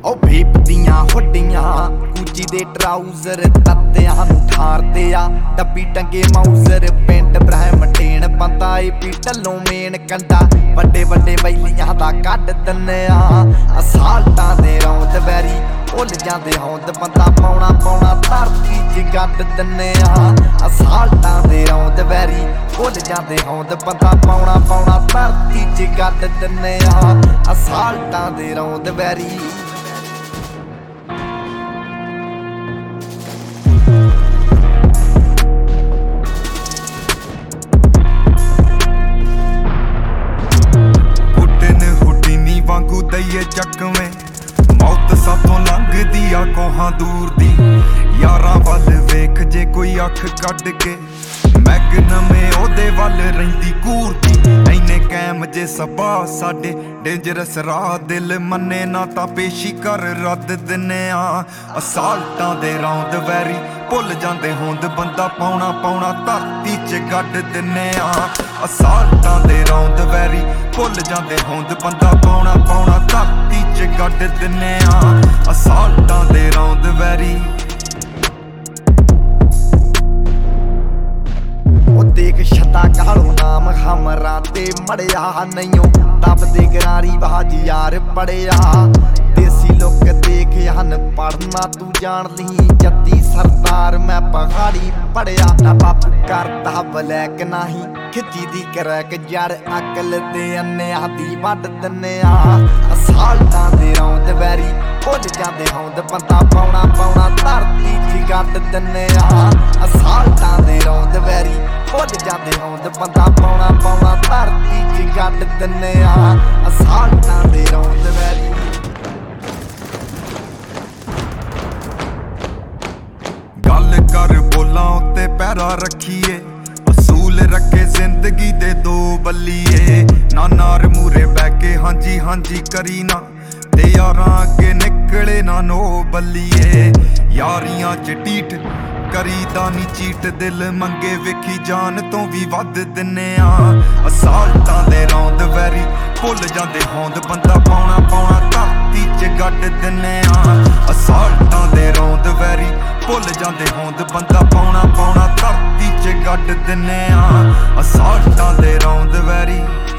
ओ भीप दियां हुड्डियां गुची दे ट्राउजर तत्तियां नूं ठारदे आ डब्बी टंगे माउजर पेंट ब्रह्मटेन बंदा पी ढल्लों मेन कंडा वड्डे वड्डे बैलियां दा कड्ड दिन्ने आ असाल्टां दे रौंद वैरी भुल जांदे हौंद बंदा पौना पौना धरती च गड्ड दिन्ने आ असाल्टां दे रौंद वैरी भुल जांदे हौंद बंदा पौना पौना धरती च गड्ड दिन्ने आ असाल्टां दे रौंद वैरी वांगू दईए चकवें मौत साथों लंघदी आ कोहां दूर दी यारां वल वेख जे कोई अख कढ के मैगनमे ओदे वल रहिंदी घूरदी इन्ने कैम जे सबा साडे डेंजरस राह दिल मन्ने ना तां पेशी कर रद्द दिन्ने आ असाल्टां दे रौंद वैरी भुल जांदे होंद बंदा पौना पौना धरती च गड्ड दिन्ने आ असाल्टां दे रौंद वैरी भुल जांदे होंद बंदा पौना पौना धरती च गड्ड दिन्ने आ असाल्टां दे रौंद वैरी देख छता कालो नाम हमरा ते मड़िया नहीं दबदे गरारी बाज यार पड़िया देसी लोग देख हन पढ़ना तू जान ली जत्ती सरदार मैं पहाड़ी पढ़िया ना बापू करता ब्लैक नाही खिची दी करैक जड़ अकल दे अन्ने आदि वड दिन्ने आ असाल्टां दे रौंद वैरी भुल जांदे हौंद बंदा पौना पौना धरती च गड्ड दिन्ने आ असाल्टां दे रौंद वैरी भुल जांदे हौंद बंदा पौना पौना धरती च गड्ड दिन्ने आ असाल्टां दे रौंद वैरी गल कर बोलां उत्ते पैरा रखिए असूल रखे जिंदगी दे दो बल्लिए ना नार मूरे बैके हांजी हांजी करी ना ते यारां अगे निकले ना नो बल्लिए यारियां च ढीठ करीदा नी चीट दिल मंगे वेखी जान तो भी वध दिन्ने आ असाल्टां दे रौंद वैरी भुल जांदे होंद बंदा पौना पौना धरती च गड्ड दिन्ने आ असाल्टां दे रौंद वैरी भुल जांदे होंद बंदा पौना पौना धरती च गड्ड दिन्ने आ असाल्टां दे रौंद वैरी